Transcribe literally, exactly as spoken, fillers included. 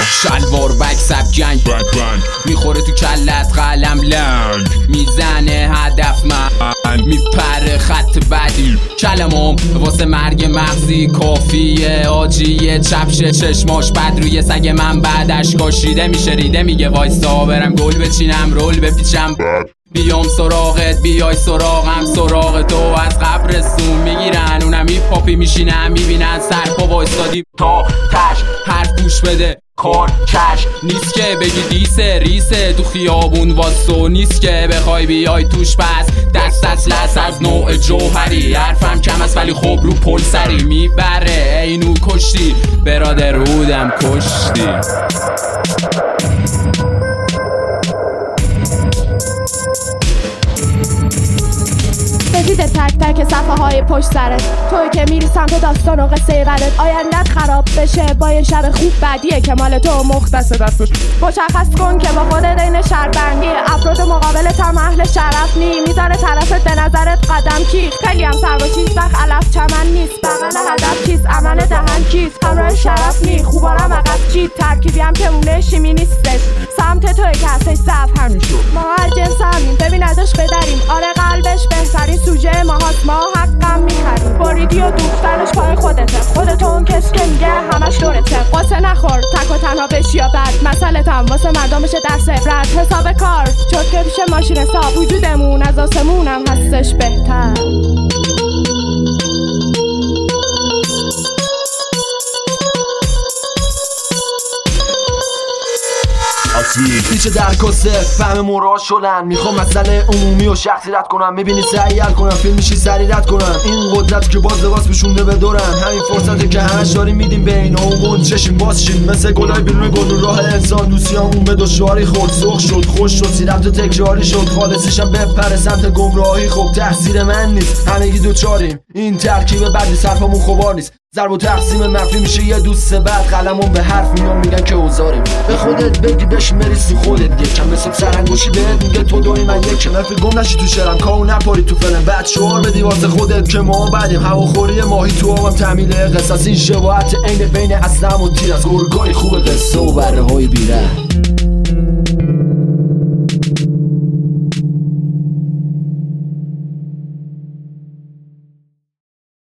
شلوار بک سب جنگ میخوره تو کلت قلم لنگ میزنه هدف من میپره خط بدی کلمم واسه مرگ مغزی کافیه آجیه چپشه چشماش بد روی سگ من بعدش کاشیده میشه ریده میگه وایسا برم گل بچینم رول بپیچم بیام سراغت بیای سراغم سراغ تو از قبرستون میگیرن اونم هیپ هاپی میشینن میبینن سرپا وایستادیم تا تش حرف گوش بده کار کش نیست که بگی دیسه ریسه تو خیابون واسو نیست که بخوای بیای توش پس دست از لس از نوع جوهری حرفم کم است ولی خب رو پل سری میبره اینو کشتی برادر رودم کشتی سفید تک تک صفحه های پشت سرت توی که میری سمت داستان و قصه بدت آیندت خراب بشه با یه شب خوب بدیه که مال تو مختص دستش مشخص کن که با خودت این شربندی افراد مقابلت هم اهل شرف نی میذاره طرفت به نظرت قدم کی خیلی هم سر و چیز وقت علف چمن نیست بغل هدف چیز عمل دهن کیست همراه شرف نی خوبارم عقب چی ترکیبی هم که اونه شیمی نیستش سمت توی که هستش ضعف همین شد ما هر جنس همین ببین ازش بداریم آره قلبش بهترین سوژه ما هاست ما حقم میخریم بریدی و دوختنش پای خودته خودتو اون کس که میگه همش دورته قصه نخور تک و تنها بشی یا بد مسئله هم واسه مردم بشه درس عبرت حساب کار چود که پیش ماشین حساب وجودمون از آسمونم هستش بهتر پیچه در کسه فهم مراد شدن میخوام مسئله عمومی و شخصی رد کنم میبینی سعی حل کنم فیلم میشی سری رد کنم این قدرت که باز لباس بشونده به دورن همین فرصتی که همش داریم میدیم بین اون چشیم باز شیم مثل گلای بیرون گل راه انسان دوستیامون به دشواری خورد سرخ شد خوش شد سیرم تو تکراری شد خالصیشم بپره سمت گمراهی خب تقصیر من نیست همگی دوچاریم این ترکیب بعدی صرفمون خوبار نیست ضرب و تقسیم منفی میشه یه دوست بعد قلمون به حرف میان میگن که اوزاریم به خودت بگی بش مریض تو خودت یکم مثل سرنگوشی بهت میگه تو دوی من یکم منفی گم نشی تو شرم کارو نپاری تو فلم بعد شعار بدی واسه خودت که ما بعدیم هواخوری ماهی تو آبم تعمیل قصص این شباهت عین بین اصلم و تیر از گرگای خوب قصه و بره های بیره